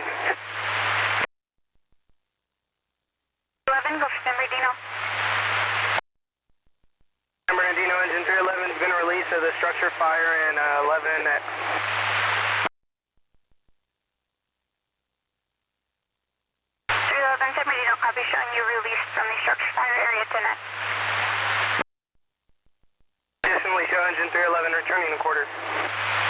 11, go for San Bernardino. San Bernardino, engine 311 has been released of the structure fire in 11X. San Bernardino, copy, showing you released from the structure fire area tonight. Additionally, show engine 311 returning the quarters.